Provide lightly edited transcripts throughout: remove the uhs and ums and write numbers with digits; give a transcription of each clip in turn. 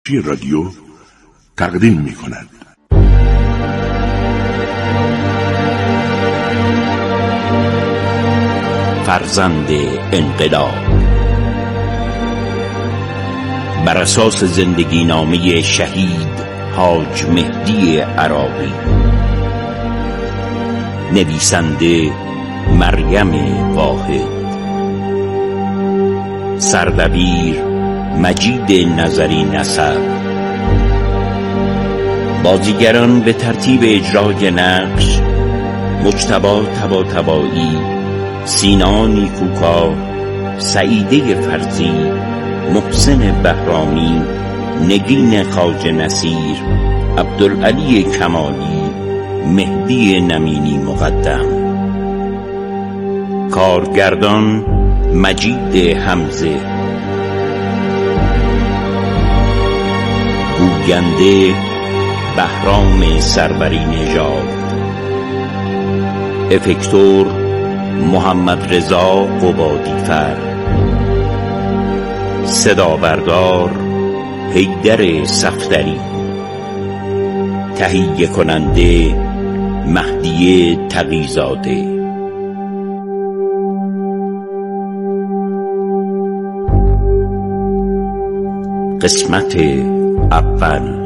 رادیو تقدیم می کند. فرزند انقلاب بر اساس زندگی نامه شهید حاج مهدی عراقی، نویسنده مریم واحد، سردبیر مجید نظری نصر، بازیگران به ترتیب اجرای نقش: مجتبی طباطبایی، سینا نیکوکار، سعیده فرزی، محسن بهرامی، نگین خواجه نصیر، عبدالعلی کمالی، مهدی نمینی مقدم. کارگردان مجید حمزه، گوینده بهرام سروری نژاد، افکتور محمد رضا قبادیفر، صدابردار حیدر صفدری، تهیه کننده مهدی تقی‌زاده. قسمت اول.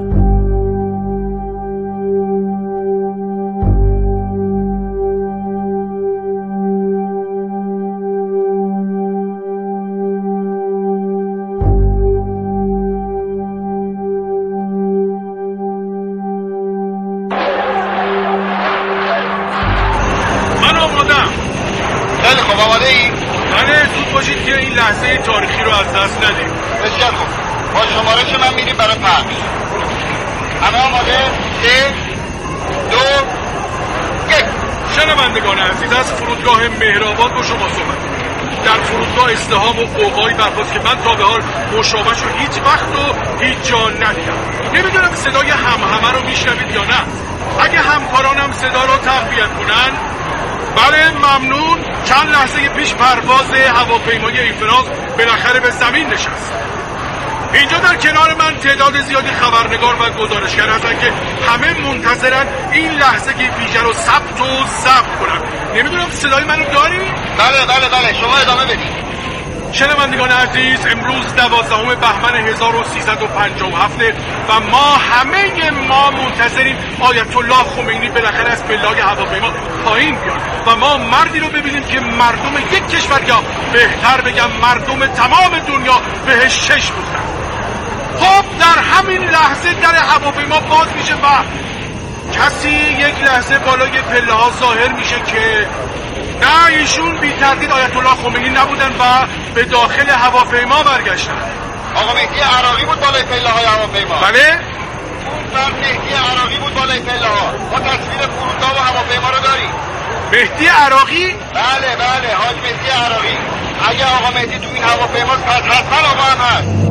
باشید که این لحظه تاریخی رو از دست ندیم. بسیار خوب، با شمارش من میریم برای پخش. همه آماده؟ 3 2 1. شنوندگان عزیز، از فرودگاه مهرآباد با شما صحبت. در فرودگاه ازدحام و قوقایی برخاست که من تا به حال مشابهش رو هیچ وقت و هیچ جا ندیدم. نمیدونم صدای همهمه رو میشنوید یا نه. اگه همکارانم صدا رو تقویت کنن. بله ممنون. چند لحظه پیش پرواز هواپیمای ایفرانس بالاخره به زمین نشست. اینجا در کنار من تعداد زیادی خبرنگار و گزارشگر هستن که همه منتظرن این لحظه که ویژه رو ثبت و ضبط کنن. نمیدونم صدای منو داری؟ بله شما ادامه بدید. شنوندگان عزیز، امروز 12 بهمن 1357 و ما منتظریم آیت الله خمینی بالاخره از پله‌های هواپیما پایین بیاد و ما مردی رو ببینیم که مردم یک کشور، یا بهتر بگم مردم تمام دنیا، بهش چشم دوختن. خب در همین لحظه در هواپیما باز میشه و کسی یک لحظه بالای پله‌ها ظاهر میشه که نه، ایشون بی تردید آیت الله خمینی نبودن و به داخل هواپیما برگشتن. آقا مهدی عراقی بود بالای پله‌های هواپیما. بله؟ اون فرد مهدی عراقی بود بالای پله‌ها. ما تصویر فرودگاه و هواپیما رو داریم. مهدی عراقی؟ بله، حاج مهدی عراقی. اگه آقا مهدی تو این هواپیماست پس حتما آقا هم هست.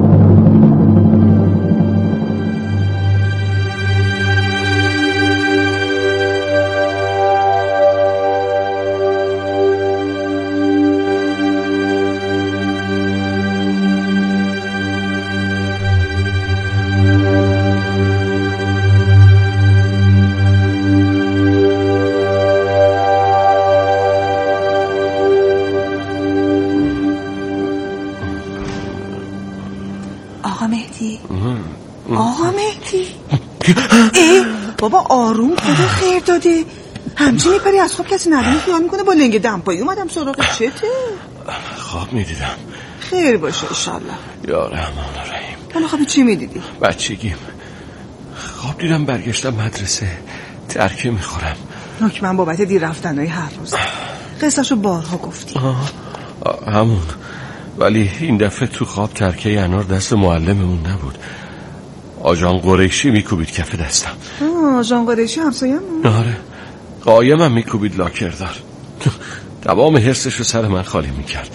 آقا مهدی بابا آروم، خدا خیر داده. همچین میپری از خواب کسی ندونه خیال میکنه با لنگ دمپایی اومدم سراغ چته. خواب میدیدم. خیر باشه انشالله. یا رحمان الرحیم. حالا خواب چی میدیدی؟ بچگیم خواب دیدم برگشتم مدرسه، ترکه میخورم. نکمن بابت دیر رفتنهای هر روز. قصهشو بارها گفتی. همون، ولی این دفعه تو خواب ترکه انار دست معلممون نبود. آجان قریشی میکوبید کف دستم. آجان قریشی همسایه‌مون؟ آره، قایمم میکوبید لاکردار. تمام حرسشو سر من خالی میکرد.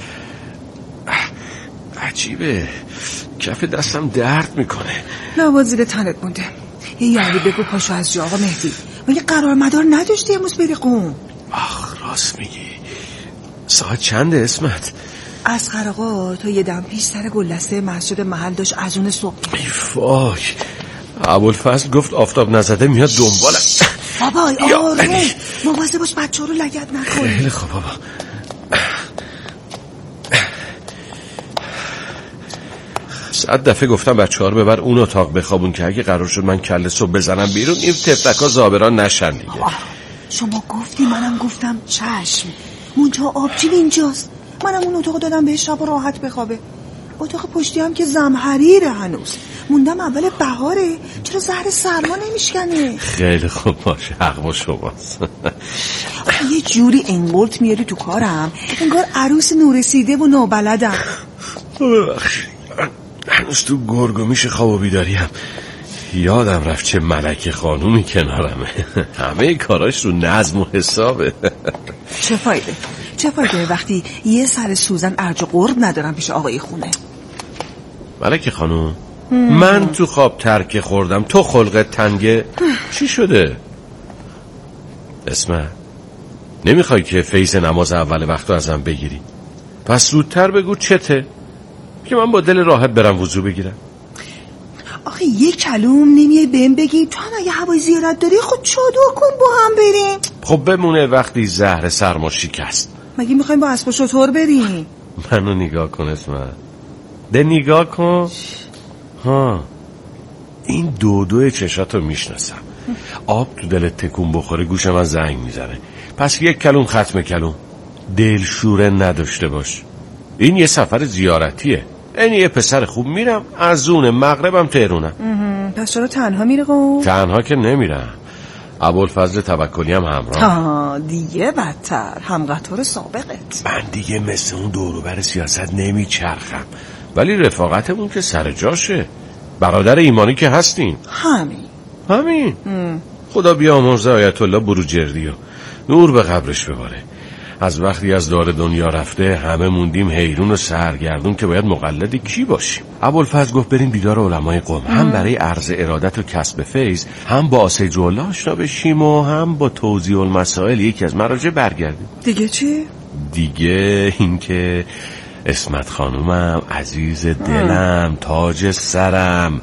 عجیبه، کف دستم درد میکنه. لابد زیر تنت مونده. یعنی بگو پاشو از جا آقا مهدی. مگه قرار مدار نداشتی امروز بری قم؟ راست میگی. ساعت چنده اسمت؟ اصغر آقا تا یه دم پیش سر گلدسته مسجد محل داشت از اون صبح. ای وای، ابوالفضل گفت آفتاب نزده میاد دنبالم. بابا آره مواظب باش بچه رو لگد نکنی. خیلی خوب بابا. 100 دفعه گفتم بچه‌ها رو ببر اون اتاق بخوابون که اگه قرار شد من کله صبح بزنم بیرون این تفلک‌ها زابران نشن دیگه. شما گفتی منم گفتم چشم. منتها آبجی اینجاست. منم اون اتاق دادم بهش شب راحت بخوابه. اتاق پشتی هم که زمحریره هنوز. موندم اول بهاره. چرا زهر سرما نمیشکنه؟ خیلی خوب باشه، حق با شماست. یه جوری انگولت میاری تو کارم انگار عروس نورسیده و نابلدم. هنوز تو گرگومیش خواب و بیداریم. یادم رفت چه ملک خانومی کنارمه. همه کاراش رو نظم و حسابه. چه فایده وقتی یه سر سوزن ارج و قرب ندارم پیش آقای خونه. ملک خانوم من تو خواب ترکه خوردم، تو خلقت تنگه. چی شده؟ اسمع، نمیخوای که فیض نماز اول وقتو ازم بگیری؟ پس زودتر بگو چته که من با دل راحت برم وضو بگیرم. آخه یه کلوم نمیای بهم بگی؟ تو هم اگه هوای زیارت داری خود چادر کن با هم بریم. خب بمونه وقتی زهر سرما شکست. مگه میخوایم با اسب و شتر بریم؟ منو نگاه کن اسمع، ده نگاه کن. ها این دو چشاتو میشناسم. آب تو دلت تکون بخوره گوش من زنگ میزنه. پس یک کلوم ختم کلوم. دلشوره نداشته باش. این یه سفر زیارتیه. این یه پسر خوب میرم از اون مغربم تهرونم. پس چرا تنها میره قوم؟ تنها که نمیرم، ابوالفضل توکلی هم همراه. دیگه بدتر، هم قطار سابقت. من دیگه مثل اون دوروبر سیاست نمیچرخم، ولی رفاقتمون که سر جاشه. برادر ایمانی که هستیم. همین. خدا بیامرزه آیت الله بروجردی و نور به قبرش بباره. از وقتی از دار دنیا رفته همه موندیم حیرون و سرگردون که باید مقلد کی باشیم. ابوالفضل گفت بریم دیدار علمای قوم، هم برای عرض ارادت و کسب فیض، هم با آسیج الله آشنا بشیم و هم با توضیح المسائل یکی از مراجع برگردیم. دیگه چی؟ دیگه این که اسمت خانومم عزیز دلم، تاج سرم،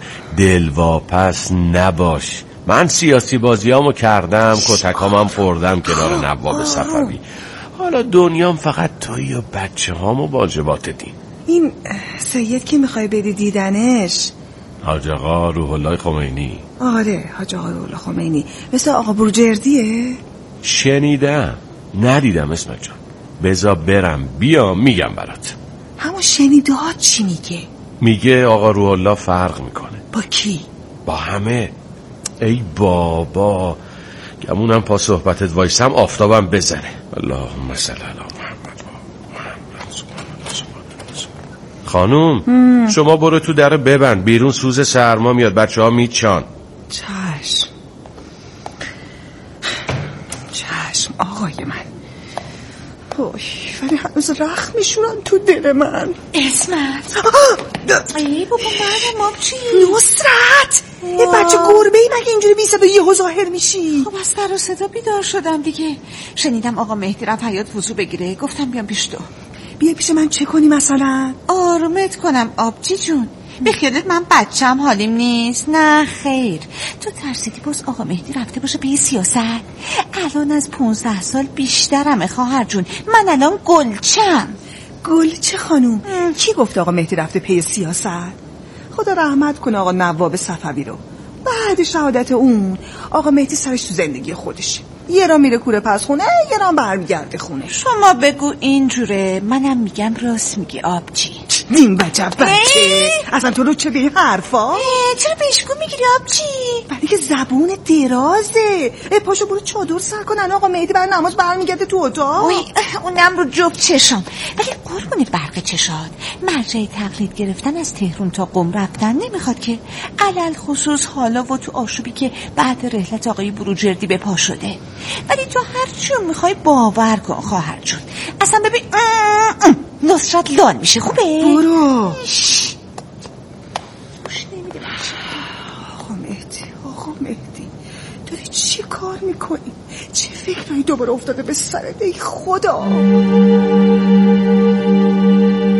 دلواپس نباش. من سیاسی بازیامو کردم، کتکامم خوردم کنار نواب صفوی. حالا دنیام فقط تویی و بچه هام و واجبات دین. این سید که میخوای بری دیدنش؟ حاج آقا روح الله خمینی. آره حاج آقا روح الله خمینی. مثل آقا بروجردیه؟ شنیدم، ندیدم اسمت جان. بذار برم بیام میگم برات. همون شنیده‌ها چی میگه؟ میگه آقا روح الله فرق میکنه. با کی؟ با همه. ای بابا گمونم پا صحبتت وایسم آفتابم بزنه. اللهم صل علی محمد. خانوم شما برو تو در ببند، بیرون سوز سرما میاد، بچه ها میچان. چشم آقای من. ولی هنوز رخ میشورن تو دل من. اسمت ای بابا من مام چی؟ نصرت یه بچه گربه ای مگه اینجوری بی صدا یهو ظاهر میشی؟ خب از سر و صدا بیدار شدم دیگه. شنیدم آقا مهدی رفت حیاط وضو بگیره، گفتم بیام پیش تو. بیا پیش من چه کنی مثلا؟ آرومت کنم آبجی جون. به خیالت من بچم حالیم نیست؟ نه خیر، تو ترسیدی باز آقا مهدی رفته باشه به سیاست؟ الان از 15 سال بیشترمه خواهر جون. من الان گلچم. گلچه خانوم؟ کی گفت آقا مهدی رفته پی سیاست؟ خدا رحمت کنه آقا نواب صفوی رو. بعد شهادت اون آقا مهدی سرش تو زندگی خودشه. یه را میره کوره پس خونه، یه را برمیگرده خونه. شما بگو اینجوره، منم میگم راست میگی آبجی. نیم وجب بچه اصلا تو رو چه به این حرفا؟ چرا بهشگو میگیری آبجی؟ ولی که زبون درازه. پاشو برو چادر سر کن، آقا مهدی برای نماز برمیگرده تو اتاق. اونم رو جفت چشم. ولی قربون برق چشات، مرجع تقلید گرفتن از تهران تا قم رفتن نمیخواد که، علل خصوص حالا و تو آشوبی که بعد رحلت آقای بروجردی به پا شده. ولی تو هر چیو میخوای باور کن خواهر جون. اصلا ببین نصرت لال میشه. خوبه؟ برو. آقا مهدی داری چی کار میکنی؟ چه فکرایی دوباره افتاده به سرت ای خدا؟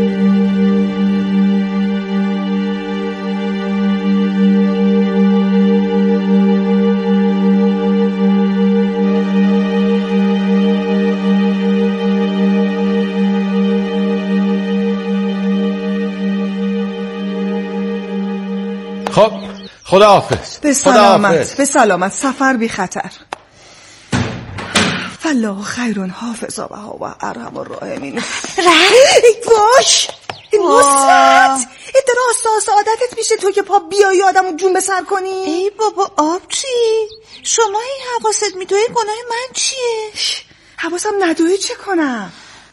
خب خداحافظ. به سلامت. به سلامت. سفر بی خطر. فالله خیرون حافظا و ارحم الراحمین. باش نصرت ادراس عادتت میشه تو که پا بیایی آدمو جون به سر کنی. ای بابا آبجی، شما این حواست میدوی گناه من چیه؟ حواسم ندوی چه کنم؟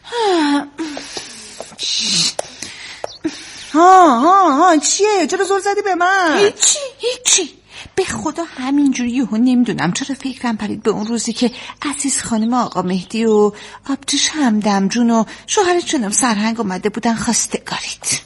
ها چیه؟ چرا زور زدی به من؟ هیچی به خدا همینجوری یهو نمیدونم چرا فکرم پرید به اون روزی که عزیز خانم آقا مهدی و آبجیش همدم جون و شوهر جونم سرهنگ اومده بودن خواستگاریت.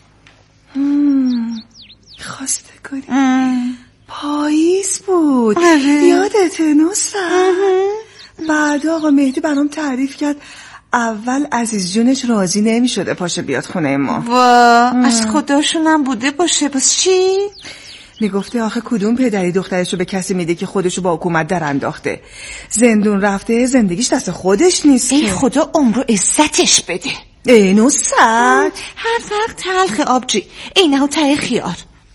خواستگاری؟ پاییز بود. یادت نصرت؟ بعد آقا مهدی برام تعریف کرد اول عزیز جونش راضی نمی شده پاشه بیاد خونه ما. از خداشونم بوده باشه. بس چی؟ میگفته آخه کدوم پدری دخترشو به کسی میده که خودشو با حکومت در انداخته، زندون رفته، زندگیش دست خودش نیست. ای خدا عمرو عزتش بده. ای نصرت هر فرق تلخ آبجی اینه ته خیار.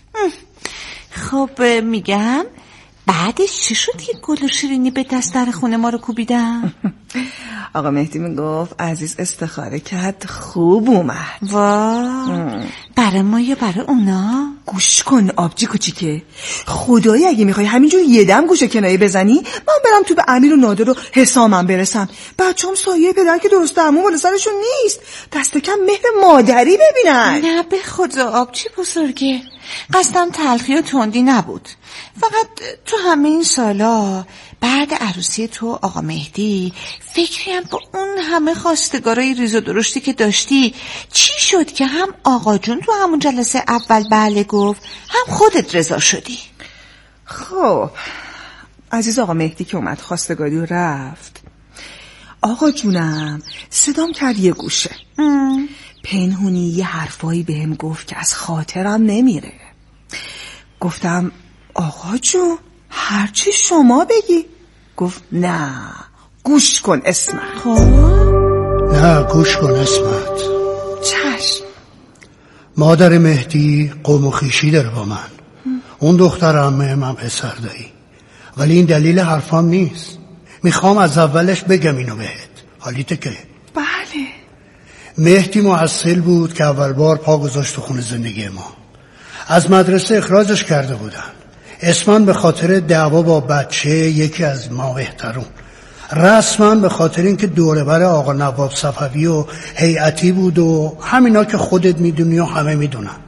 خب میگم بعدش چی شد که گل و شیرینی به دست در خونه ما رو کوبیدن؟ آقا مهدی میگفت عزیز استخاره کرد خوب اومد. برای ما یا برای اونا؟ گوش کن آبجی کوچیکه، خدایی اگه میخوای همینجور یه دم گوشه کنایه بزنی من برم تو به امیر و نادر و حسامم برسم. بچه‌ام سایه پدر که درست درمون بالا سرشون نیست، دست کم مهر مادری ببینن. نه به خدا آبجی بزرگه، قصدم تلخی و تندی نبود. فقط تو همه این سالا بعد عروسی تو آقا مهدی فکریم با اون همه خواستگارای ریز و درشتی که داشتی چی شد که هم آقا جون تو همون جلسه اول بله گفت هم خودت رضا شدی؟ خب عزیز آقا مهدی که اومد خواستگاری و رفت، آقا جونم صدام کرد یه گوشه. پنهونی یه حرفایی بهم گفت که از خاطرم نمیره. گفتم آقا جون هرچی شما بگی. گفت نه گوش کن اسمت. نه گوش کن اسمت. چشم. مادر مهدی قوم و خویشی داره با من. اون دختر عمه من پسر دایی، ولی این دلیل حرفام نیست. میخوام از اولش بگم اینو بهت. حالیته که بله مهدی محصل بود که اول بار پا گذاشت تو خونه زندگی ما. از مدرسه اخراجش کرده بودن، اسماً به خاطر دعوا با بچه یکی از ما بهترون، رسماً به خاطر اینکه دوربر آقا نواب صفوی و هیئتی بود و همینا که خودت میدونی و همه میدونن.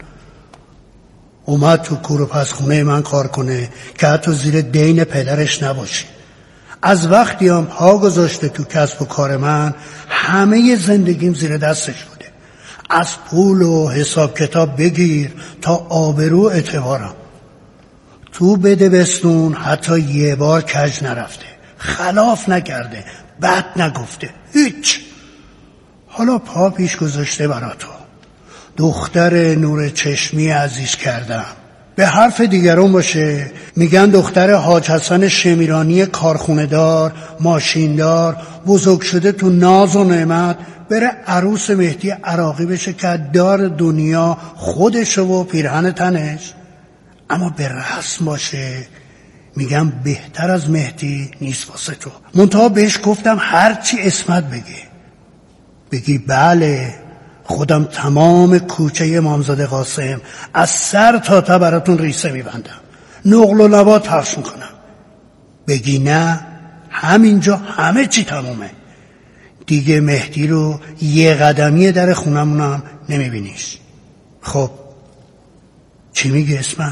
اومد تو کور و پس خونه من کار کنه که حتی زیر دین پدرش نباشه. از وقتی هم پا گذاشته تو کسب و کار من همه زندگیم زیر دستش بوده، از پول و حساب کتاب بگیر تا آبرو اعتبارم. تو بده بستون حتی یه بار کج نرفته، خلاف نکرده، بد نگفته، هیچ. حالا پا پیش گذاشته برا تو، دختر نور چشمی عزیز کردم. به حرف دیگران باشه میگن دختر حاج حسن شمیرانی کارخونه‌دار، ماشیندار، بزرگ شده تو ناز و نعمت، بره عروس مهدی عراقی بشه که دار دنیا خودش و پیرهن تنش. اما به رسم باشه میگم بهتر از مهدی نیست واسه تو. منتها بهش گفتم هرچی اسمت بگی بله، خودم تمام کوچه امامزاده قاسم از سر تا ته براتون ریسه میبندم، نقل و نبات پخش میکنم. بگی نه، همینجا همه چی تمومه دیگه. مهدی رو یه قدمی در خونمونم نمیبینیش. خب چی میگی اسمت؟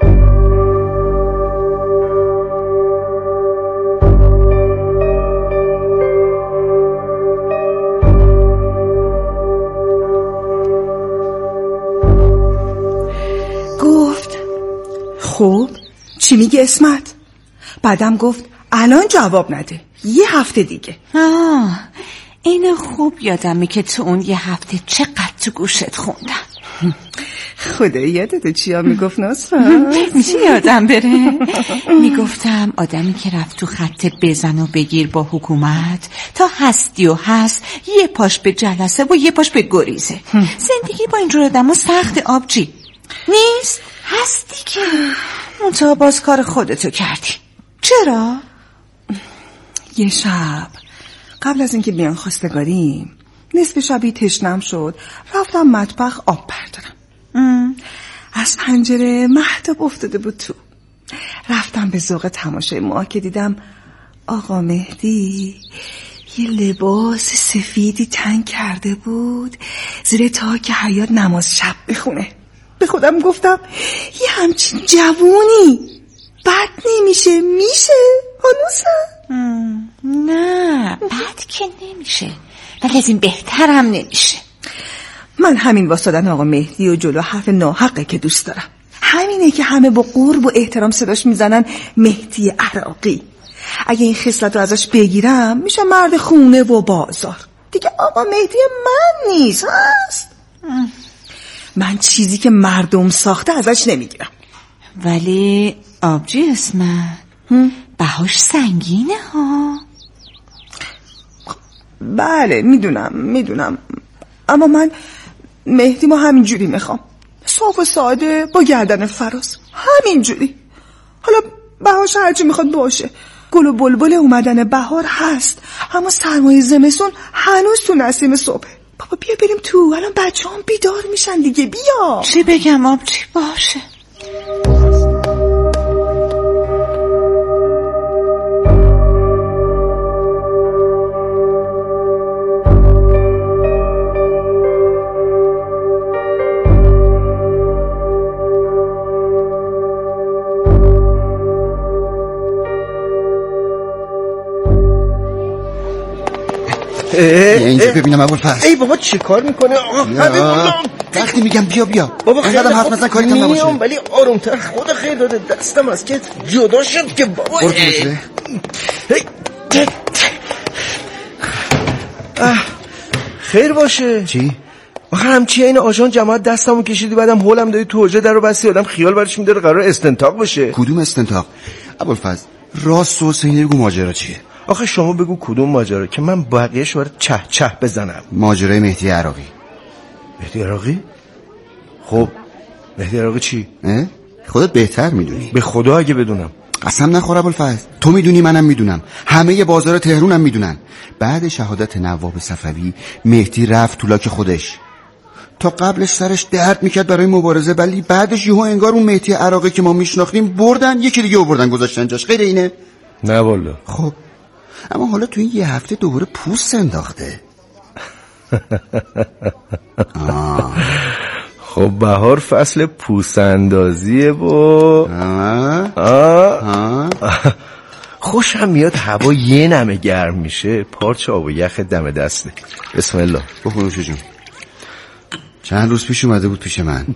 خب چی میگه اسمت؟ بعدم گفت الان جواب نده، یه هفته دیگه. اینو خوب یادمه که تو اون یه هفته چقدر تو گوشت خوندم. خدا یادت چیا میگفت نصرت؟ میشه یادم بره؟ میگفتم آدمی که رفت تو خط بزن و بگیر با حکومت تا هستی و هست، یه پاش به جلسه و یه پاش به گریزه. زندگی با اینجور آدم ها سخت آبجی نیست. هستی که منتها باز کار خودتو کردی. چرا؟ یه شب قبل از اینکه بیان خواستگاریم نصف شبی تشنم شد، رفتم مطبخ آب بردارم. از پنجره مهتاب افتاده بود تو. رفتم به ذوق تماشای ماه که دیدم آقا مهدی یه لباس سفیدی تنگ کرده بود زیر تاک حیاط نماز شب بخونه. به خودم گفتم یه همچین جوونی بد نمیشه، میشه هنوزم. نه بد که نمیشه، ولی از این بهترم نمیشه. من همین واسدن آقا مهدی و جلو حرف ناحقه که دوست دارم. همینه که همه با قرب و احترام صداش میزنن مهدی عراقی. اگه این خصلت رو ازش بگیرم میشه مرد خونه و بازار. دیگه آقا مهدی من نیست هست. من چیزی که مردم ساخته ازش نمیگیرم. ولی آبجی اسمت بهاش سنگینه ها. بله میدونم اما من مهدی ما همینجوری میخوام، صاف و ساده با گردن فراز، همینجوری. حالا بهاش هرچی میخواد باشه. گل و بلبل اومدن بهار هست، اما سرمایه زمستون هنوز تو نسیم صبح. بابا بیا بریم تو، الان بچه هم بیدار میشن دیگه. بیا. چی بگم آبجی؟ باشه. اینجا ببینم ابوالفضل. ای بابا چی کار میکنه آقا؟ وقتی میگم بیا بابا اینقدر حرف نزن کاریت هم نباشه. ولی آرومتر، خدا خیر داده، دستم از که جدا شد که بابا. خیر باشه. چی؟ آخه همچی این آژان جماعت دستمو کشیدی بعدم هولم دادی تو حجره درو بستی، آدم خیال برش میداره قرار استنتاق بشه. کدوم استنتاق؟ ابوالفضل راست و حسینی بگو ماجرا چیه؟ آخه شما بگو کدوم ماجرا که من بقیه‌اش رو چه بزنم. ماجرای مهدی عراقی. مهدی عراقی؟ خب مهدی عراقی چی؟ خودت بهتر میدونی. به خدا اگه بدونم. قسم نخور ابوالفضل، تو میدونی منم میدونم، همه بازار تهران هم میدونن. بعد شهادت نواب صفوی مهدی رفت تو لاک خودش. تا قبلش سرش درد میکرد برای مبارزه، ولی بعدش یهو انگار اون مهدی عراقی که ما میشناختیم بردن یکی دیگه آوردن گذاشتن جاش. غیر اینه؟ نه والا. خب اما حالا تو این یه هفته دوباره پوست انداخته. خب بهار فصل پوست اندازیه و خوشم میاد، هوا یه نمه گرم میشه، پارچه آب و یخ دم دسته. بسم الله. بخونوشو جون. چند روز پیش اومده بود پیش من.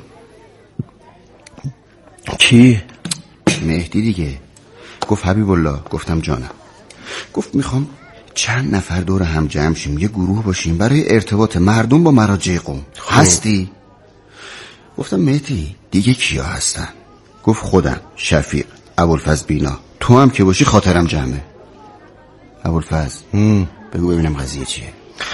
کی؟ مهدی دیگه. گفت حبیب الله. گفتم جانم. گفت میخوام چند نفر دور هم جمع شیم، یه گروه باشیم برای ارتباط مردم با مراجع قوم. هستی؟ گفتم مهدی دیگه کیا هستن؟ گفت خودم، شفیق، ابوالفضل بینا، تو هم که باشی خاطرم جمعه. ابوالفضل بگو ببینم قضیه چیه؟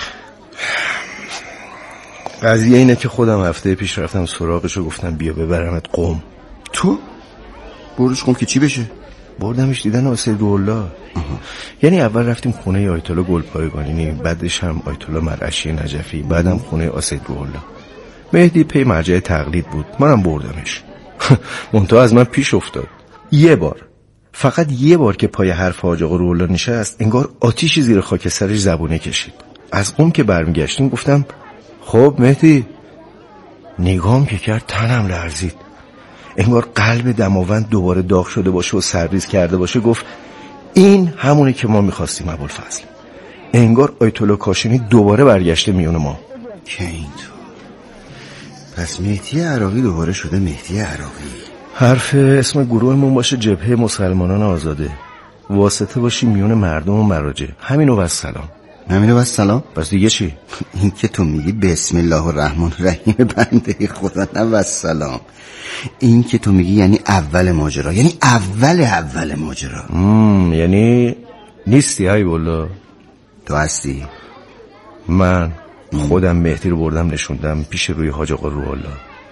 قضیه اینه که خودم هفته پیش رفتم سراغشو، گفتم بیا ببرمت قم. تو؟ بردش قم که چی بشه؟ بردمش دیدن اسدالله. یعنی اول رفتیم خونه آیت الله گلپایگانی، بعدش هم آیت الله مرعشی نجفی، بعدم خونه اسدالله. مهدی پی مرجع تقلید بود، منم بردمش. منتها از من پیش افتاد. یه بار، فقط یه بار که پای حرف حاج آقا روح الله نشست، انگار آتیشی زیر خاک سرش زبونه کشید. از قم که برمیگشتیم گفتم خب مهدی. نگام که کرد تنم لرزید، انگار قلب دماوند دوباره داغ شده باشه و سرریز کرده باشه. گفت این همونه که ما میخواستیم ابوالفضل. انگار آیت الله کاشانی دوباره برگشته میون ما. که اینطور؟ پس مهدی عراقی دوباره شده مهدی عراقی. حرف اسم گروهمون باشه جبهه مسلمانان آزاده، واسطه باشی میون مردم و مراجع. همینو و سلام. همینو و سلام؟ پس دیگه چی؟ این که تو میگی بسم الله الرحمن الرحیم بنده خدا، نه و سلام. این که تو میگی یعنی اول ماجرا، یعنی اول ماجرا. یعنی نیستی حبیب الله؟ تو هستی؟ من خودم مهدی رو بردم نشوندم پیش روی حاج آقا روح الله.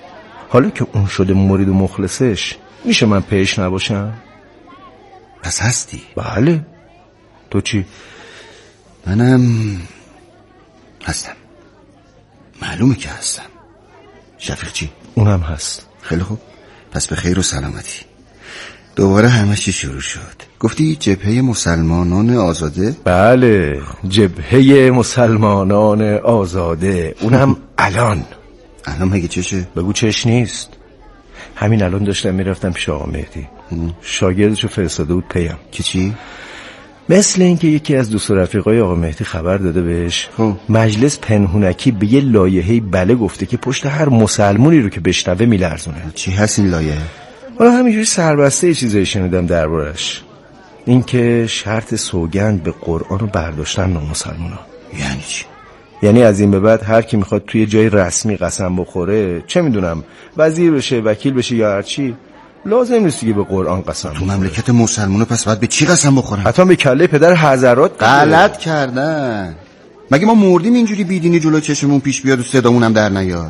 حالا که اون شده مرید و مخلصش، میشه من پیش نباشم؟ پس هستی؟ بله. تو چی؟ منم هستم. معلومه که هستم. شفیق چی؟ اونم هست. خیلی خوب، پس به خیر و سلامتی. دوباره همه چی شروع شد. گفتی جبهه مسلمانان آزاده؟ بله، جبهه مسلمانان آزاده. اونم الان مگه چشه؟ بگو چش نیست. همین الان داشتم میرفتم پیش آقا مهدی. شاگردشو فرستاده بود پیم. که چی؟ مثل اینکه یکی از دوست و رفیقای آقا مهدی خبر داده بهش مجلس پنهونکی به یه لایحه‌ای بله گفته که پشت هر مسلمونی رو که بشنوه میلرزونه. چی هست این لایحه؟ حالا همینجوری سربسته یه چیزایی شنیدم دربارش. این که شرط سوگند به قرآن رو برداشتن نامسلمونا. یعنی چی؟ یعنی از این به بعد هر کی میخواد توی جای رسمی قسم بخوره، چه میدونم وزیر بشه، وکیل بشه یا هرچی، لازم نیست که به قرآن قسم تو مملکت مسلمانه پس باید به چی قسم بخورن؟ حتی به کله پدر حضرات غلط کردن. مگه ما مردیم اینجوری بیدینی جلو چشمون پیش بیاد و صدامونم در نیاد؟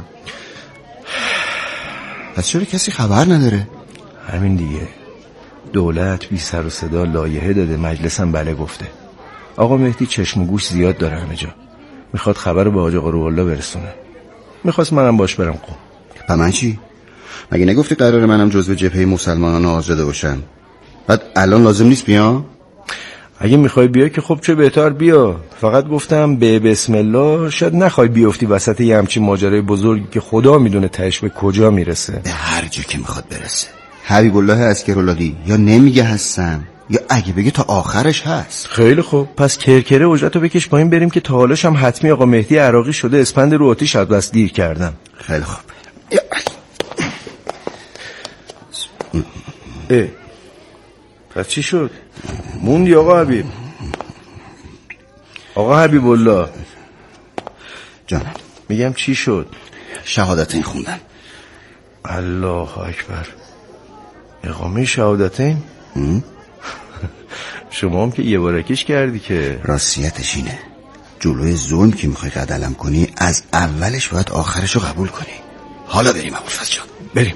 پس چرا کسی خبر نداره؟ همین دیگه، دولت بی سر و صدا لایحه داده، مجلس هم بله گفته. آقا مهدی چشم و گوش زیاد داره همه جا، میخواد خبر رو به حاج آقا روح الله برسونه. میخواست منم باش برم قم. و من چی؟ مگه نگفتی قرار منم جزو جبهه مسلمانان آزاده باشم؟ بعد الان لازم نیست بیام؟ اگه میخوای بیا که خب چه بهتر بیا. فقط گفتم به بسم الله شاید نخوای بیافتی وسط یه همچین ماجرای بزرگی که خدا میدونه تهش به کجا میرسه. به هر جا که میخواد برسه. حبیب الله عسکراللهی یا نمیگه هستم یا اگه بگه تا آخرش هست. خیلی خوب، پس کرکره اجرتو بکش پایین بریم که تا حالش هم حتمی آقا مهدی عراقی شده اسپند رو آتیش از بس دیر کردم. خیلی خوب. پس چی شد؟ موندی آقا حبیب؟ آقا حبیب الله جانم، میگم چی شد؟ شهادتین خوندم. الله اکبر. اقامه شهادتین؟ شما هم که یه بارکش کردی که. راستیتش اینه، جلوی ظلم که میخوای قد علم کنی از اولش باید آخرشو قبول کنی. حالا بریم ابوالفضل جان، بریم.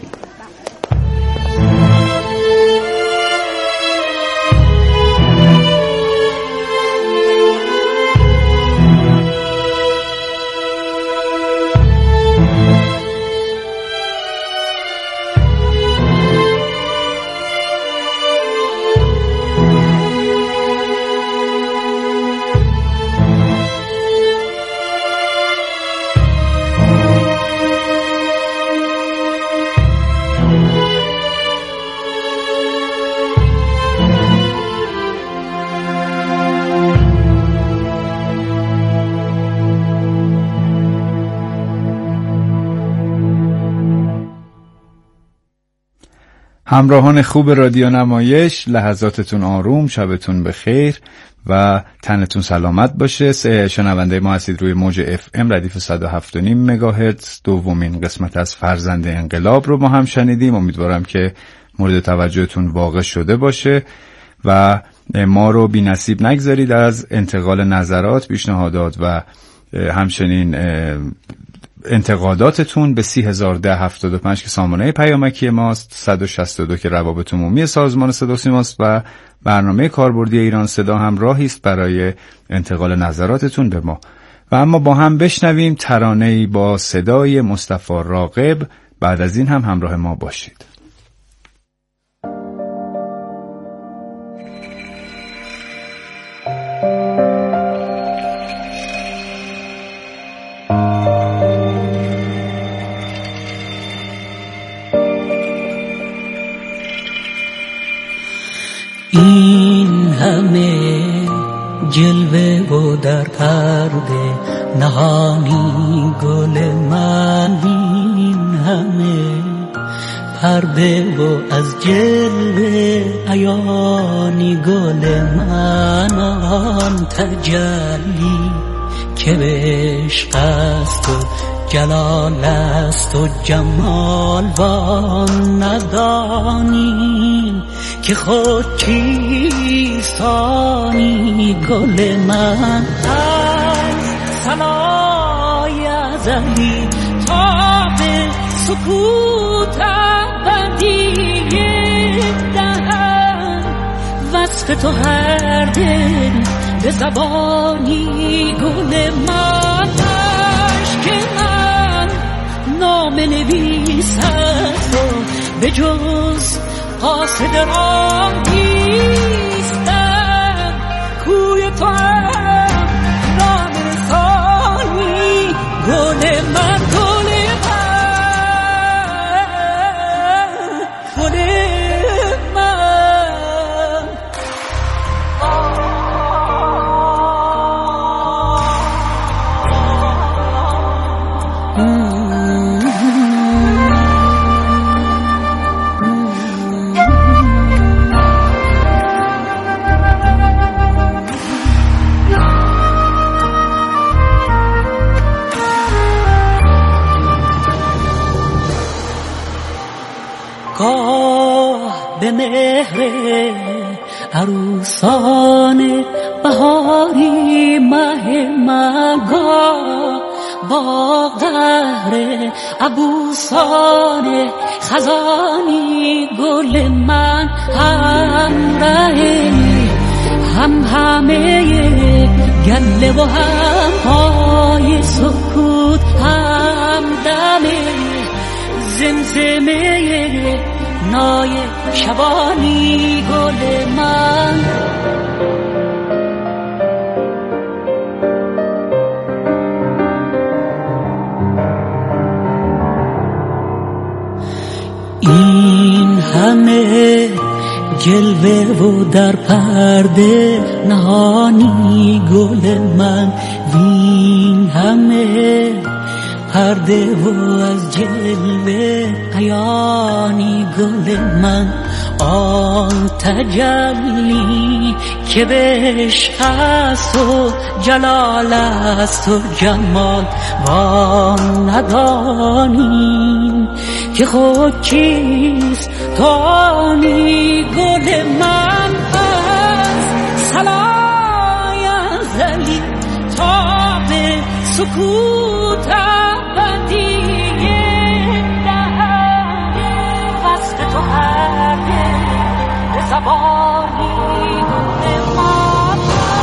همراهان خوب رادیو نمایش، لحظاتتون آروم، شبتون بخیر و تنتون سلامت باشه. شنونده ما هستید روی موج FM ردیف 107.5 مگاهرتز. دومین قسمت از فرزند انقلاب رو ما هم شنیدیم. امیدوارم که مورد توجهتون واقع شده باشه و ما رو بی نصیب نگذارید از انتقال نظرات، پیشنهادات و همچنین انتقاداتتون به 301075 که سامانه پیامکی ماست، 162 که روابط عمومی سازمان صدا و سیماست و برنامه کاربردی ایران صدا هم راهی است برای انتقال نظراتتون به ما. و اما با هم بشنویم ترانه‌ای با صدای مصطفی راغب. بعد از این هم همراه ما باشید. این همه جلوه و در پرده نهانی گل من، این همه پرده و از جلوه عیانی گل من، آن تجلی که به عشق است و جلال است و جمال وان ندانیم که خود چیستانی گل من. از سنای ازلی تا به سکوت ابدی دهن وصف تو هر دل به زبانی گل من عشق من نام نویسد تو به جز قاصد راه نیستم کوی تو هم نام رسانی گل من به مهر عروسان بهاری مه مگاه با قهر عبوسان خزانی گل من همراه همه گله و هم پای سکوت هم دم زمزمه نای شبانی گل من این همه جلوه و در پرده نهانی گل من وین همه پرده و از جلوه عیانی گل من آن تجلی که بهش است و جلال است و جمال وان ندانیم که خود چیست تانی گل من از سلای ازلی تا به سکوت زبانی گل من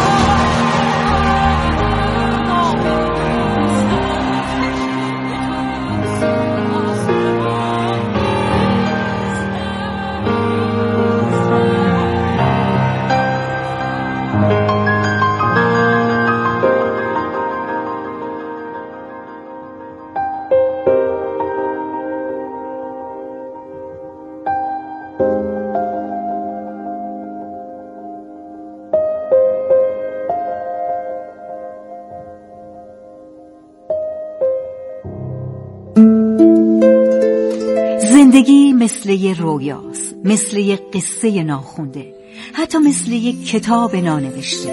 زندگی مثل یه رویاست، مثل یه قصه ناخونده، حتی مثل یه کتاب نانوشته.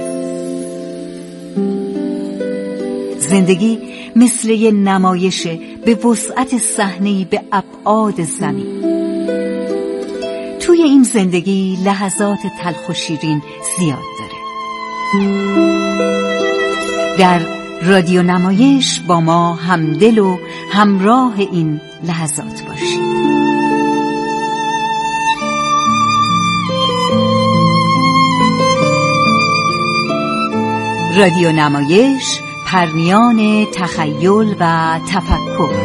زندگی مثل یه نمایشه به وسعت صحنه‌ای به ابعاد زمین. توی این زندگی لحظات تلخ و شیرین زیاد داره. در رادیو نمایش با ما همدل و همراه این لحظات باشید. رادیو نمایش، پرمیان تخیل و تفکر.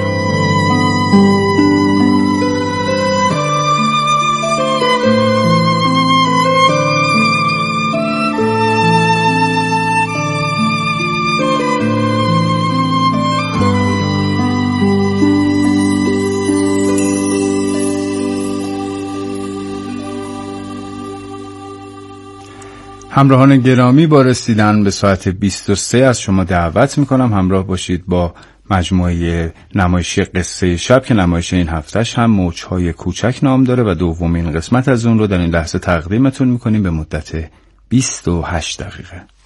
همراهان گرامی، با رسیدن به ساعت 23 از شما دعوت میکنم همراه باشید با مجموعه نمایشی قصه شب که نمایش این هفتهش هم موجهای کوچک نام داره و دومین قسمت از اون رو در این لحظه تقدیمتون میکنیم به مدت 28 دقیقه.